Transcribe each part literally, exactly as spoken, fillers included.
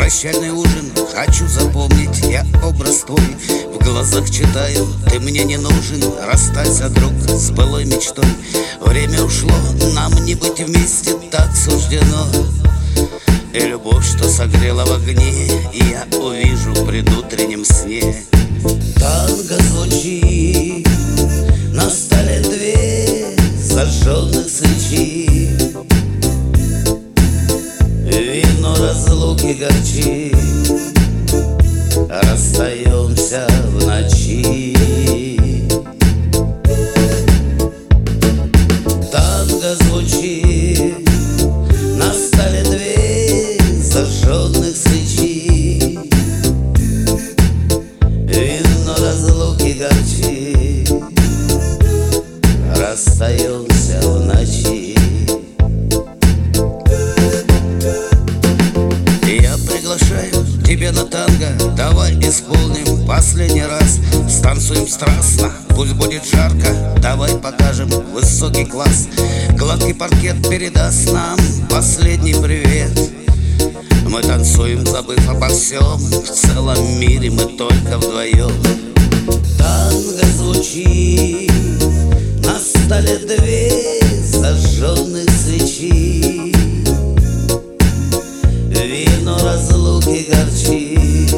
прощальный ужин хочу запомнить я образ твой. В глазах читаю, ты мне не нужен. Расстайся, друг, с былой мечтой. Время ушло, нам не быть вместе, так суждено. И любовь, что согрела в огне, и я увижу в предутреннем сне. Танго звучит, на столе две зажженных свечи. Вино разлуки горчит, расстаемся в ночи. Танго звучит, на столе две зажженных свечи. Вино разлуки горчит, расстаемся в ночи. Я приглашаю тебя на танго, давай исполним последний раз. Станцуем страстно, пусть будет жарко, давай покажем высокий класс. Гладкий паркет передаст нам последний привет. Мы танцуем, забыв обо всем, в целом мире мы только вдвоем. Танго звучит, на столе две зажженных свечи. Вино разлуки горчит,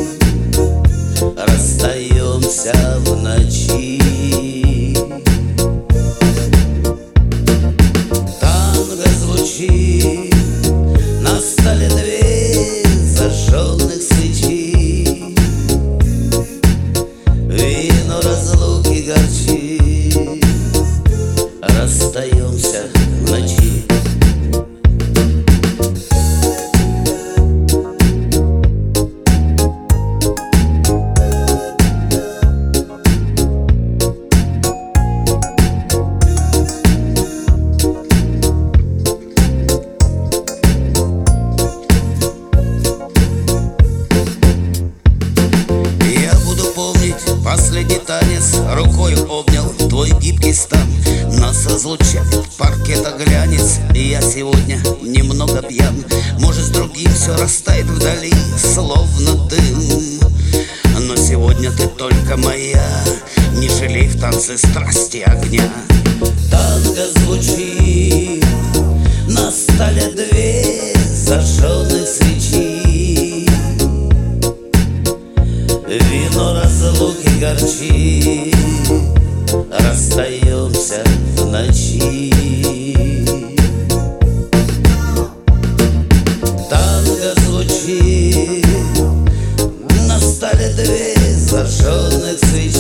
расстаемся в ночи. Танго звучит, на столе две зажженных свечи. Вино разлуки горчит, расстаемся в ночи. Последний танец рукой обнял твой гибкий стан. Нас разлучает паркета глянец, и я сегодня немного пьян. Может, с другим все растает вдали, словно дым. Но сегодня ты только моя, не жалей в танце страсти огня. Танго звучит, на столе две зажженных свечи. Вино разлуки горчит, расстаемся в ночи. Танго звучит, на столе две зажженных свечи.